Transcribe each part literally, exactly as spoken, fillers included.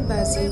base.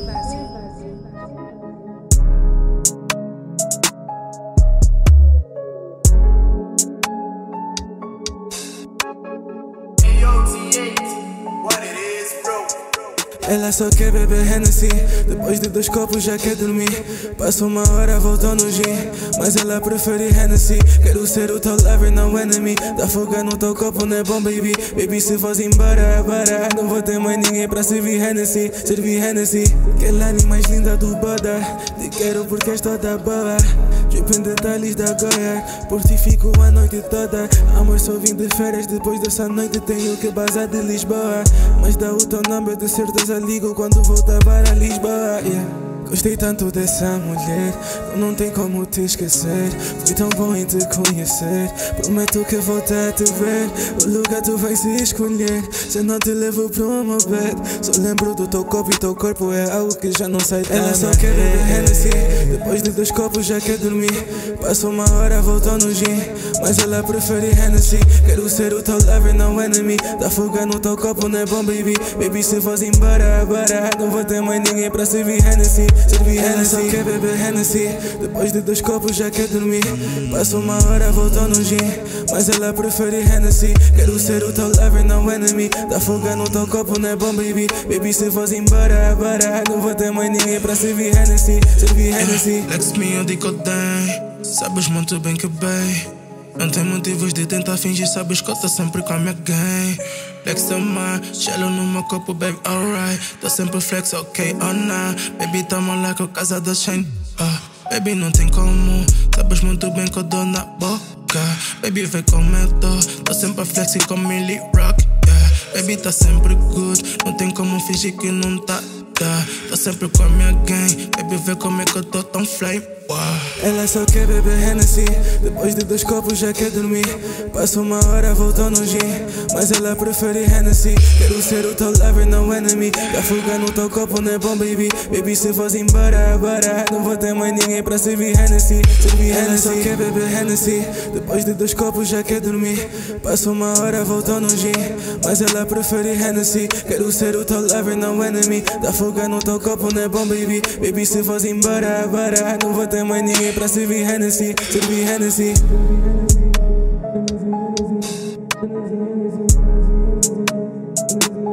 Ela só quer beber Hennessy, depois de dois copos já quer dormir. Passa uma hora voltando no gym, mas ela prefere Hennessy. Quero ser o teu lover, não enemy. Dá fogo no teu copo, não é bom, baby. Baby, se fosse embora, bara, não vou ter mais ninguém pra servir Hennessy. Servir Hennessy, aquela ali mais linda do Boda. Te quero porque és toda boa. Dripping detalhes da Goya, por ti fico a noite toda. Amor, só vim de férias, depois dessa noite tenho que bazar de Lisboa. Mas dá o teu nome, de certeza ligo quando voltar para Lisboa, yeah. Gostei tanto dessa mulher, não tem como te esquecer. Foi tão bom em te conhecer, prometo que voltar a te ver. O lugar tu vais se escolher, se não te levo pro meu bed. Só lembro do teu corpo e teu corpo é algo que já não sai da Ela só quer beber Hennessy, depois de dois copos já quer dormir. Passa uma hora voltando no gym, mas ela prefere Hennessy. Quero ser o teu lover, não enemy. Dá fogo no teu copo, não é bom, baby. Baby, se fosse embora, bara, não vou ter mais ninguém pra servir Hennessy. Servir Hennessy, só quer beber Hennessy, depois de dois copos já quer dormir. Passa uma hora voltando no gym, mas ela prefere Hennessy. Quero ser o teu lover, não enemy. Dá fogo no teu copo, não é bom, baby. Baby, se fosse embora, bara, não vou ter mais ninguém pra servir Hennessy. Servir Hennessy. Lex me eu digo tem, sabes muito bem que bem. Não tem motivos de tentar fingir, sabes que eu tô sempre com a minha gang. Lex também, gelo no meu copo, baby, alright. Tô sempre flex, ok, oh nah. Baby, tamo lá com a casa da chain. uh, Baby, não tem como, sabes muito bem que eu dou na boca. Baby, vem como eu tô, tô sempre flex com Millie Rock, yeah. Baby, tá sempre good, não tem como fingir que não tá, tá. Tô sempre com a minha gang, baby, vê como é que eu tô tão flame. Wow. Ela só quer beber Hennessy, depois de dois copos já quer dormir. Passa uma hora voltando no gym, mas ela prefere Hennessy. Quero ser o teu lover, não enemy. Dá fuga no teu copo, não é bom, baby. Baby, se fosse embora, bara, não vou ter mais ninguém pra servir Hennessy. Servir Hennessy, ela só quer beber Hennessy, depois de dois copos já quer dormir. Passa uma hora voltando no gym, mas ela prefere Hennessy. Quero ser o teu lover, não enemy. Dá fuga no teu copo, não é bom, baby. Baby, se fosse embora, bara, não vou ter mais ninguém pra servir Hennessy. Servir Hennessy. Hennessy, Hennessy, Hennessy, Hennessy, Hennessy, Hennessy, Hennessy.